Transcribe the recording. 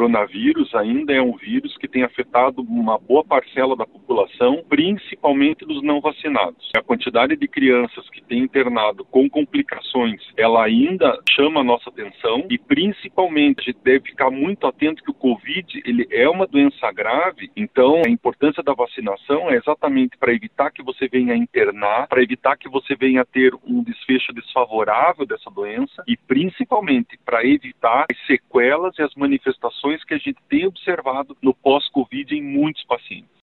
coronavírus ainda é um vírus que tem afetado uma boa parcela da população, principalmente dos não vacinados. A quantidade de crianças que tem internado com complicações, ela ainda chama a nossa atenção e principalmente a gente deve ficar muito atento que o Covid, ele é uma doença grave, então a importância da vacinação é exatamente para evitar que você venha internar, para evitar que você venha ter um desfecho desfavorável dessa doença e principalmente para evitar as sequelas e as manifestações que a gente tem observado no pós-Covid em muitos pacientes.